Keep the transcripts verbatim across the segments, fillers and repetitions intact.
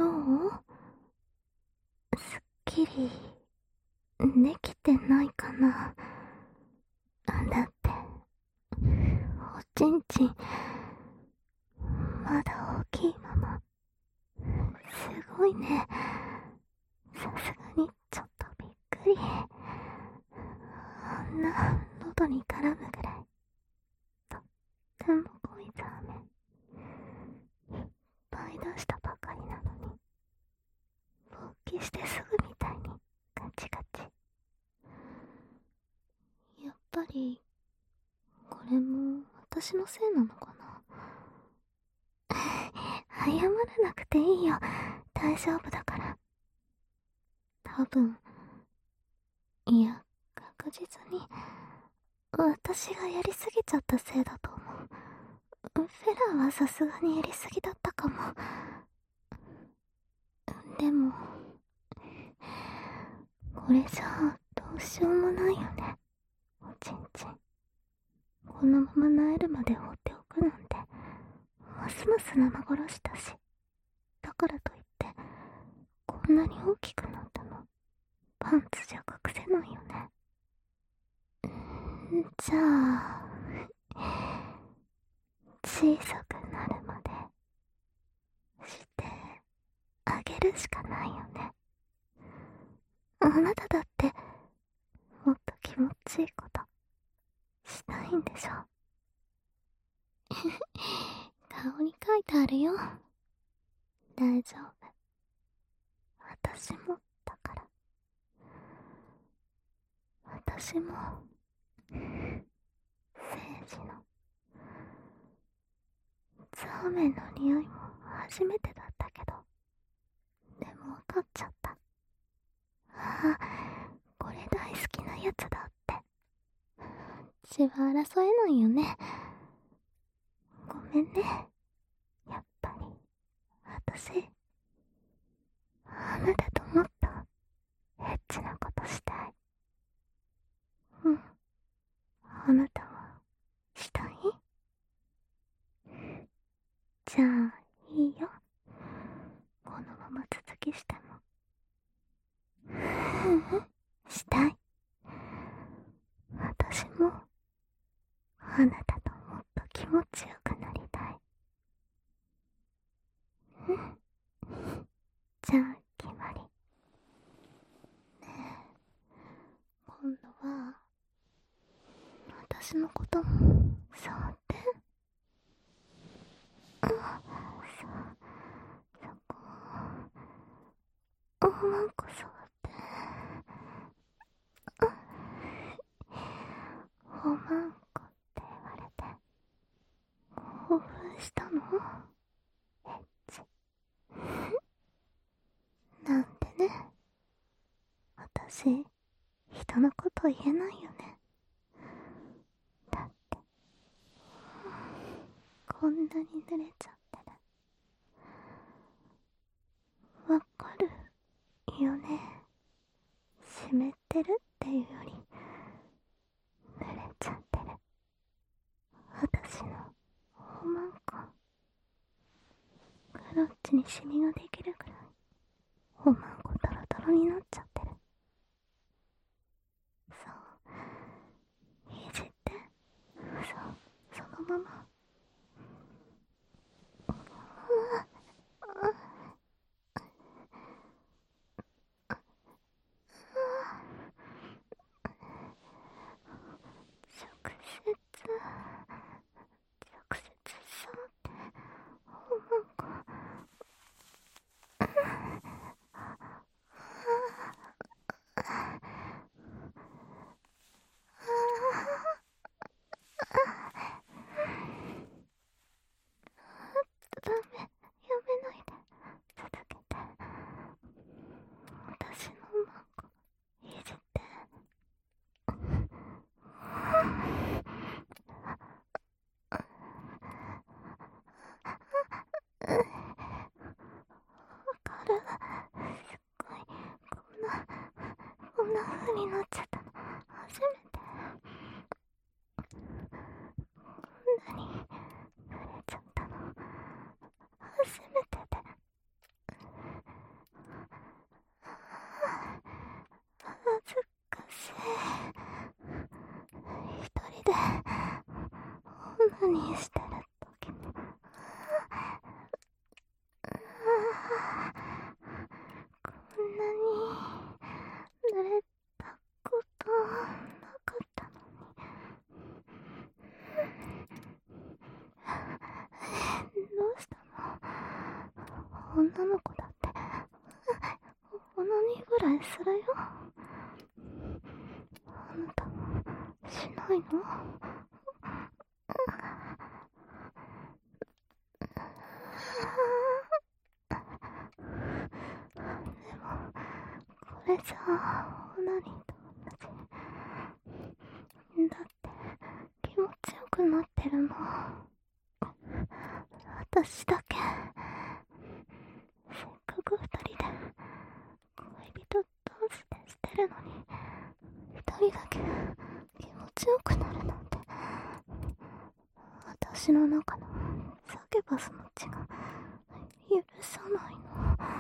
どう？すっきりできてないかな。だっておちんちんまだ大きいまま。すごいね。さすがにちょっとびっくり。あんな喉に絡むぐらいとっても濃いザーメンいっぱい出したばかりなのに、勃起してすぐみたいにガチガチ。やっぱりこれも私のせいなのかな。謝らなくていいよ、大丈夫だから。多分、いや確実に私がやりすぎちゃったせいだと思う。フェラはさすがにやりすぎだったかも。でもこれじゃあどうしようもないよね。おちんちんこのまま萎えるまで放っておくなんてますます生殺しだし。だからといってこんなに大きくなったのパンツじゃ隠せないよね。じゃあ小さくなるまでしてあげるしかないよね。あなただってもっと気持ちいいことしたいんでしょ。顔に書いてあるよ。大丈夫、私もだから。私も聖司のザーメンの匂いも初めてだったけど、でも分かっちゃった。ああ、これ大好きなやつだって。血は争えないよね。ごめんね。やっぱり私あなたともっとエッチなことしたい。うん、あなたはしたい？じゃあいいよ、このまま続きしても。うんうん、したい。私もあなたともっと気持ちよくなりたい。うん、じゃあ決まり。ねえ、今度は私のことも触って。うん、そ、そこをもうこ触って。おまんこって言われて興奮したの？エッチなんてね。私人のこと言えないよね。だってこんなに濡れちゃってる。わかるよね。湿ってるっていうより濡れちゃってる。私のおまんこクロッチにシミができるくらいおまんこドロドロになっちゃってる。そういじって。そう、そのまま。直接直接触っておまんこ。ダメ、やめないで、続けて。私のおまんこいじって。わかる。すっごい、こんなこんな風になっちゃったの初めて。こんなに濡れちゃったの初めてで。 何してる時もこんなに濡れたことなかったのに。どうしたの？女の子だってオナニーぐらいするよ。あなたもしないの？でもこれじゃあオナニーと同じだって。気持ちよくなってるの私だけ。せっかく二人で恋人同士でしてるのに、一人だけ気持ちよくなるなんて。私の中のサケバスの血が許さないの。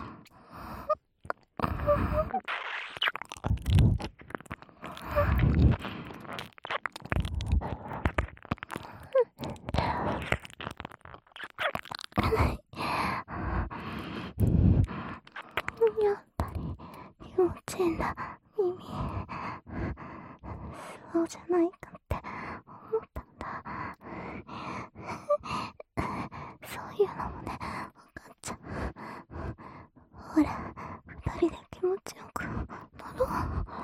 やっぱり気持ちいいんだ、耳。そうじゃないかって思ったんだ。そういうのもね、分かっちゃう。ほら、二人で気持ちよくなろう。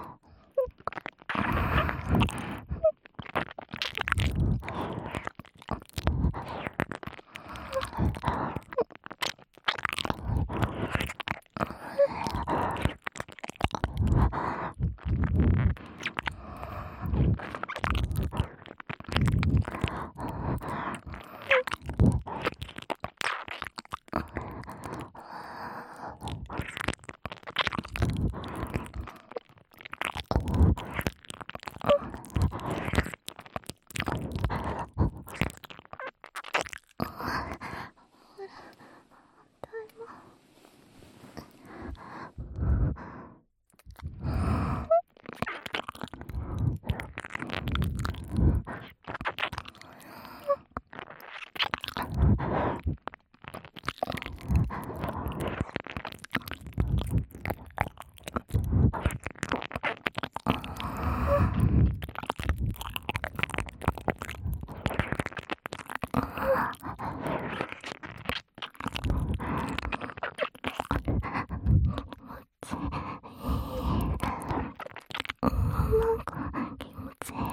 なんか気持ちいいよ。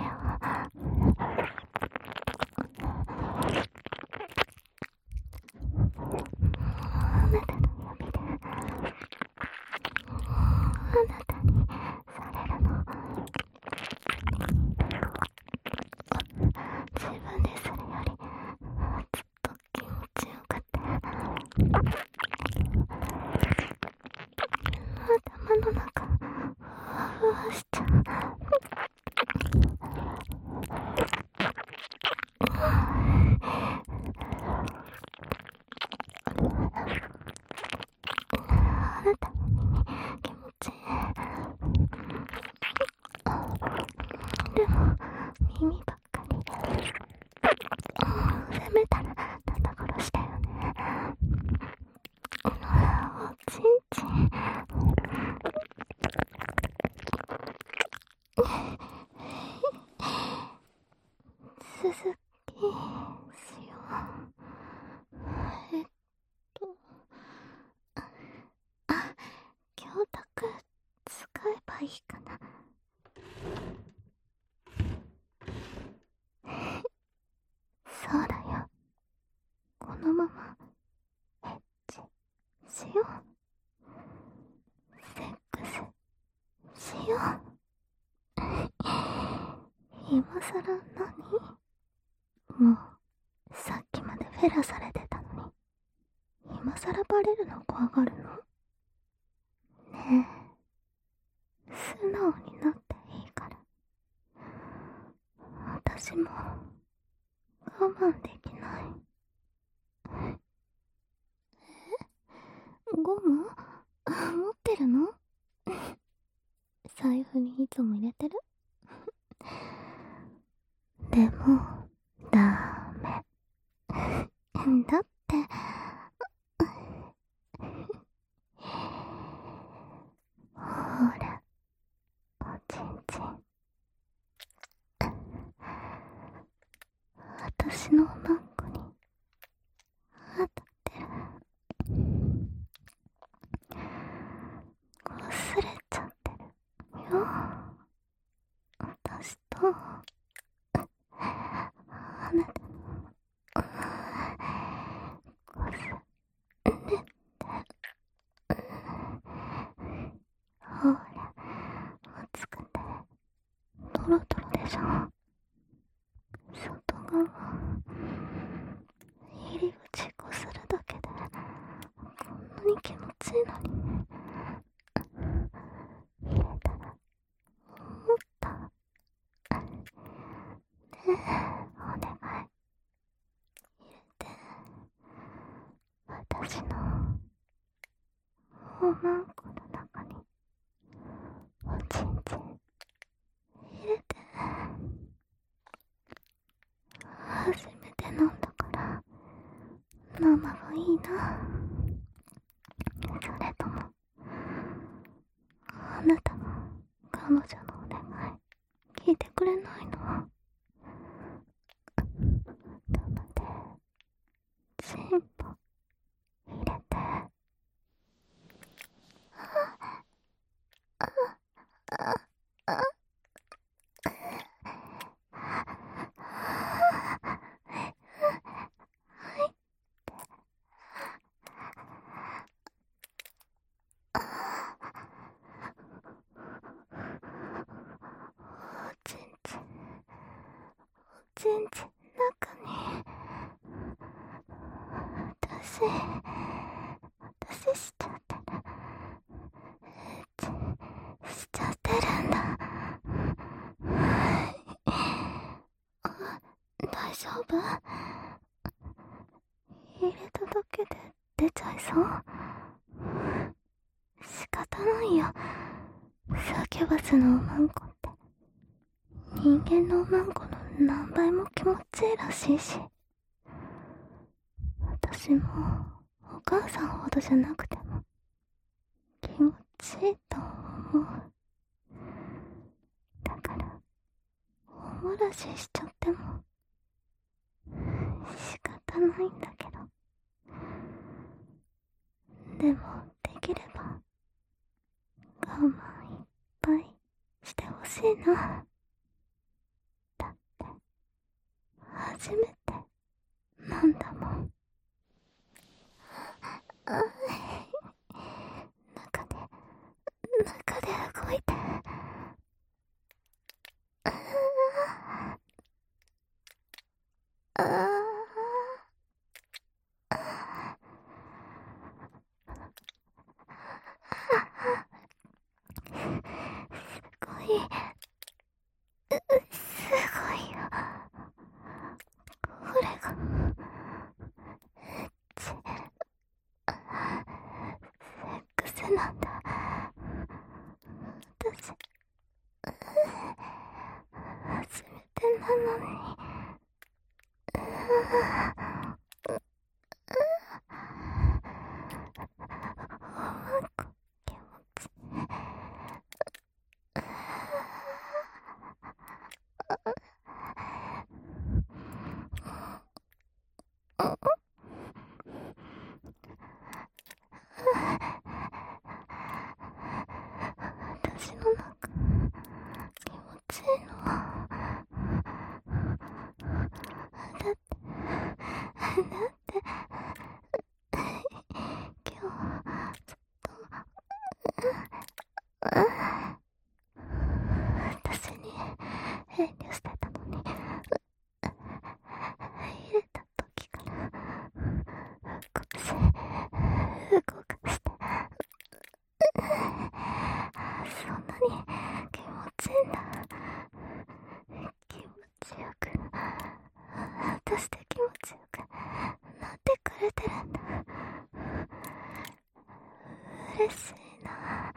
あなたの指であなたにされるの。自分でするよりずっと気持ちよくて、頭の中ふわふわしちゃう。あなたの耳気持ちいい。でも耳ばっかり責めたら肩殺しだよね。おちんちん続きしよう。えっとあ、教託使えばいいかな。そうだよ。このままエッチしよう。セックスしよう。今さら何？もうさっきまでフェラされてたのに、今さらバレるの怖がるの？ねえ、素直になっていいから。私も我慢できない。え？ゴム？持ってるの？財布にいつも入れてる？でもダメ。 だって、ほら、おちんちん。私のおまんこに当たってる。擦れちゃってるよ。私とあなたのこすれて、ほら、熱くてトロトロでしょ。外側入り口こするだけでこんなに気持ちいいのに、入れたら思った。ねえ、お願い入れて。私のおまんこの中におちんちん入れて。初めて飲んだから生がいいな。それともあなたも彼女のお願い聞いてくれないの？生でチンポ入れて。おちんちん、おちんちん中に私、私しちゃってる。エッチしちゃってるんだ。大丈夫？入れただけで出ちゃいそう？仕方ないよ。サキュバスのおまんこって人間のおまんこの何倍も気持ちいいらしいし、私もお母さんほどじゃなくても気持ちいいと思う。だからおもらししちゃっても仕方ないんだけど、でもできれば我慢いっぱいしてほしいな。だって初めてなんだもん。あ、中で中で動いて。あああすごい、すごいよ。これがエッチ、セックスなんだ。私初めてなのに。おまんこ気持ちいい。私の中気持ちいいの。だってだって今日はずっと私に遠慮してたのに、入れた時からこうして動かして、そんなに気持ちいいんだ。気持ちよく、私で気持ちよくなってくれてるんだ。嬉しいな。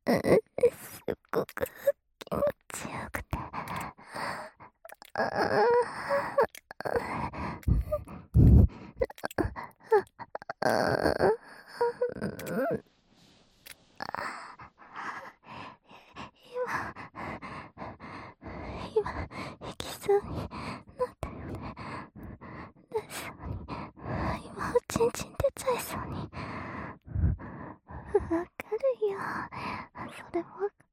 すっごく気持ちよくて。ああ、あ今、今、行きそうになったよね。出しそうに。今、おちんちん出ちゃいそうに。わかるよ。それもわかった。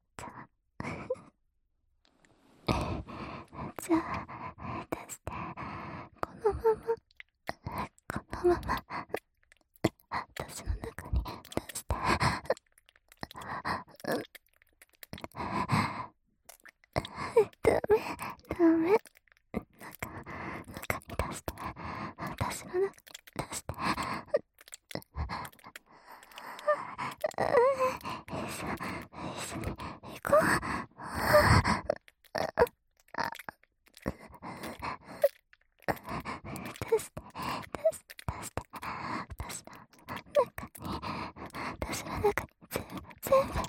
じゃあ、出して。このまま、このまま、私の中に出して。ダメ、ダメ。中、中に出して。私の中に出して。一緒、一緒に行こう。出して、出して、出して。私の中に、私の中に全部、全部。